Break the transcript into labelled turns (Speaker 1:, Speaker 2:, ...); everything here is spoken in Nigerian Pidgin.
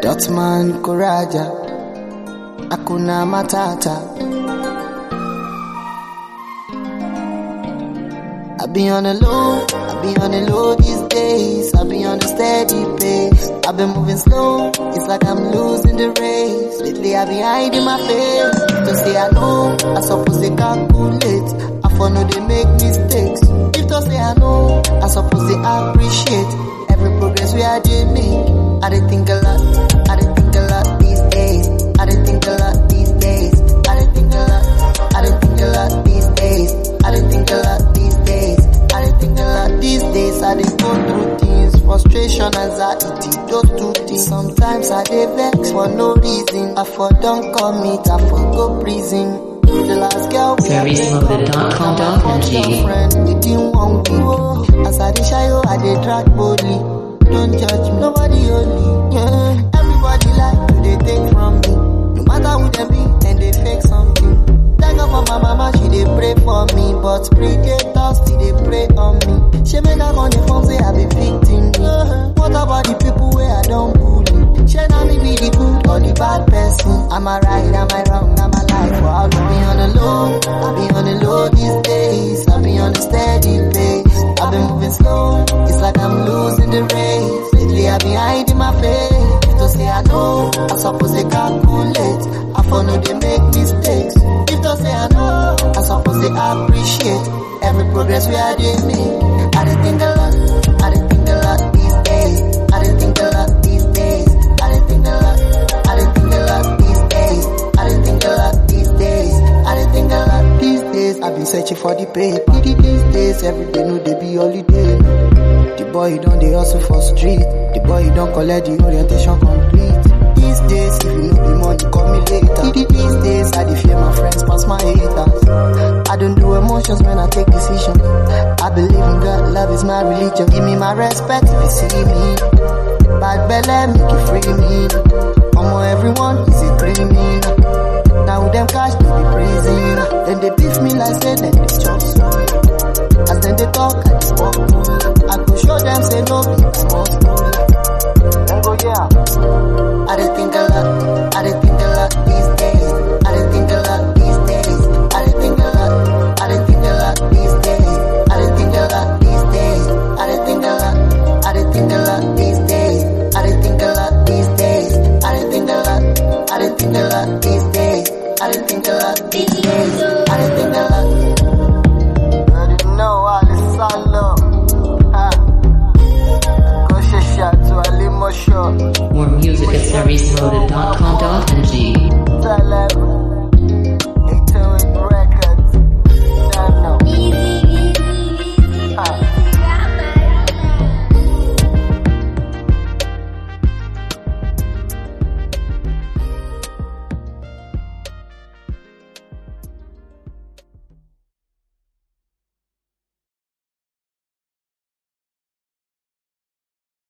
Speaker 1: Dotman Kuraja, Akuna Matata. I be on the low these days. I be on a steady pace. I've been moving slow, it's like I'm losing the race. Lately I be hiding my face. To say I know, I suppose they calculate. I for know they make mistakes. If to say I know, I suppose they appreciate every progress we are they make. I didn't think a lot, I didn't think a lot these days. I didn't think a lot these days. I didn't think a lot, I didn't think a lot these days. I didn't think a lot these days. I didn't think a lot these days. I didn't go through things, frustration, anxiety, those two things. Sometimes I dey vex for no reason. I for don't commit, I for go prison. The last girl we had friend, we didn't want me. As I dey shy, I dey drag boldly. Don't judge me, nobody only. Yeah. Everybody like to they take from me. No matter who they be, and they fake something. Thank God for my mama, she dey pray for me. But predators still they pray on me. She made up on the phone, say I be victim. What about the people where I don't bully? She not me be the good or the bad person. Am I right, am I wrong, am I life? Well, I be on the low, I be on the low these days. I be on a steady pace. I've been moving slow, it's like I'm losing the race. Lately I be hiding my face. To say I know, I suppose they calculate. I for know they make mistakes. If to say I know, I suppose they appreciate every progress we are they make. I didn't think a lot, I didn't think a lot these days. I didn't think a lot these days. I didn't think a lot, I didn't think a lot these days. I didn't think a lot these days. I didn't think a lot these days. I've been searching for the paper. These days, every day, no, they be holiday. The boy, he don't, they hustle for street. The boy, he don't collect the orientation complete. These days, if you know the money, call me later. These days, I dey fear my friends pass my haters. I don't do emotions when I take decisions. I believe in God, love is my religion. Give me my respect if you see me. Bad belly, make you free me. Everyone is a criminal. Now them cash they be praising. Then they beef me like say then they chop soul. As then they talk, I just walk cool. I go show them say no be small school. Then go yeah. I didn't think a lot, I didn't think a lot these days. I didn't think a lot these days. I didn't think a lot, I didn't think a lot these days. I didn't think a lot these days. I didn't think a lot, I didn't think a lot these days. I didn't think a lot these days. I didn't think a lot, I didn't think a lot these days. I didn't think a lot these days. I didn't think a lot. You didn't know all this all love. Go shot to a limo show.
Speaker 2: More music at SariSloaded.com.ng.